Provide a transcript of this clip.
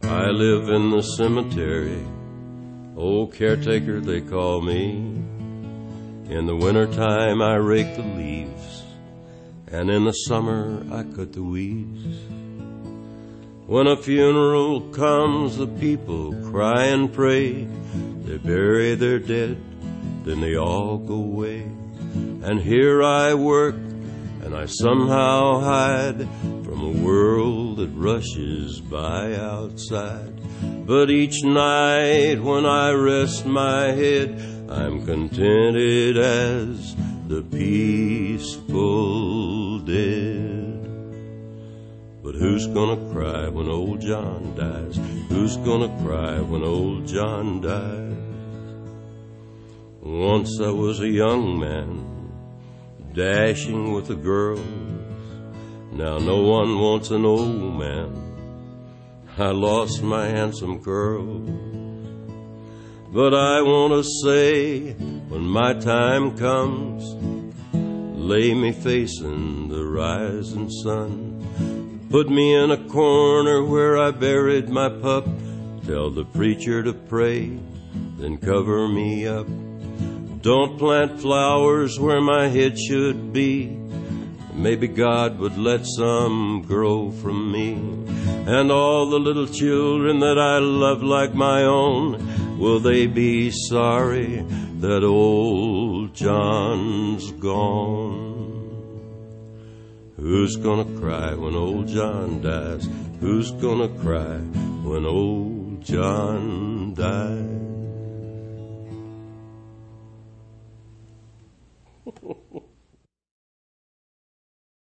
I live in the cemetery, old caretaker they call me. In the wintertime I rake the leaves, and in the summer I cut the weeds. When a funeral comes, the people cry and pray. They bury their dead, then they all go away. And here I work, and I somehow hide from a world that rushes by outside. But each night when I rest my head, I'm contented as the peaceful dead. But who's gonna cry when old John dies? Who's gonna cry when old John dies? Once I was a young man, dashing with the girls. Now no one wants an old man. I lost my handsome curls. But I want to say, when my time comes, lay me facing the rising sun. Put me in a corner where I buried my pup. Tell the preacher to pray, then cover me up. Don't plant flowers where my head should be. Maybe God would let some grow from me. And all the little children that I love like my own, will they be sorry that old John's gone? Who's gonna cry when old John dies? Who's gonna cry when old John dies?